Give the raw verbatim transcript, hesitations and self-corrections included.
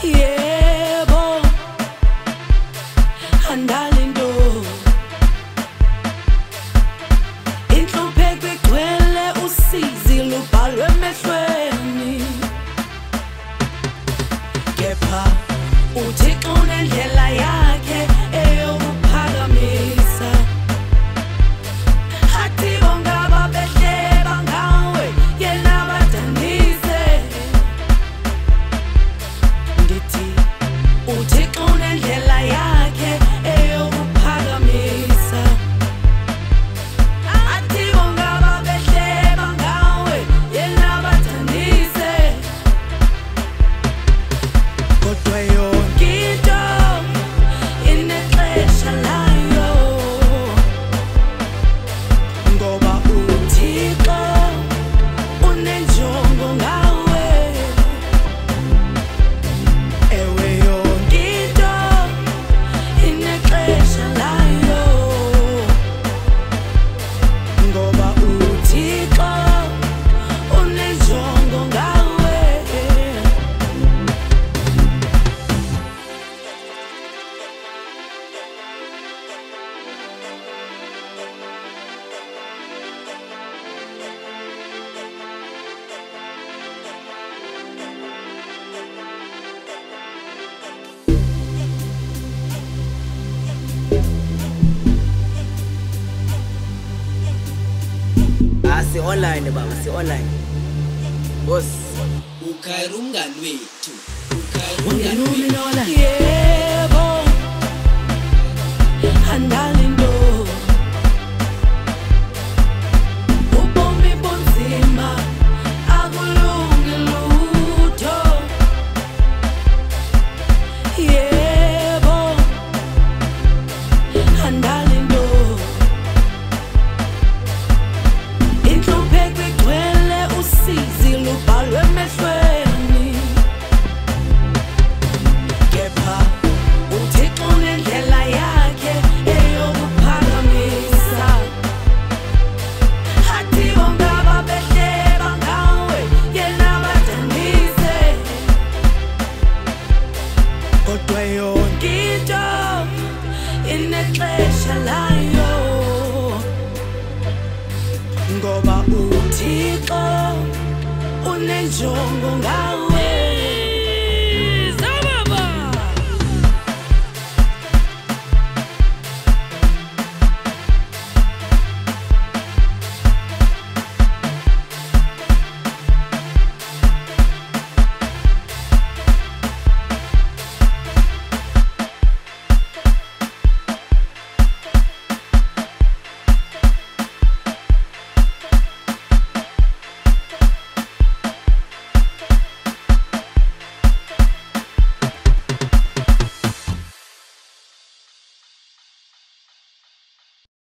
Yebo, andalindo inhlupheko igcwele usizi lubhalwe emehlweni, kepha uThixo unendlela yakhe eyokuphakamisa. Athi bongaba behleba ngawe yena badanise, ndithi uThixo unendlela yakhe eyokuphakamisa. Athi bongaba behleba ngawe yena badanise, kodwa yonke into inexesha layo, ngoba uThixo unenjongo ngawe. Ewe yonke into inexesha layo, ngoba uThixo unenjongo ngawe. Ah, si online baba, si online. Boss, ukhayira umngani wethu ukhayira umngani wethu Ungenominola. Yebo, andalindo ubomi bunzima akulungi lutho. Yebo, andalindo inhlupheko igcwele usizi lubhalwe emehlweni, kepha uThixo unendlela yakhe eyokuphakamisa. Athi bongaba behleba ngawe yena badanise, kodwa yonke into inexesha layo, ngoba uThixo unenjongo ngawe.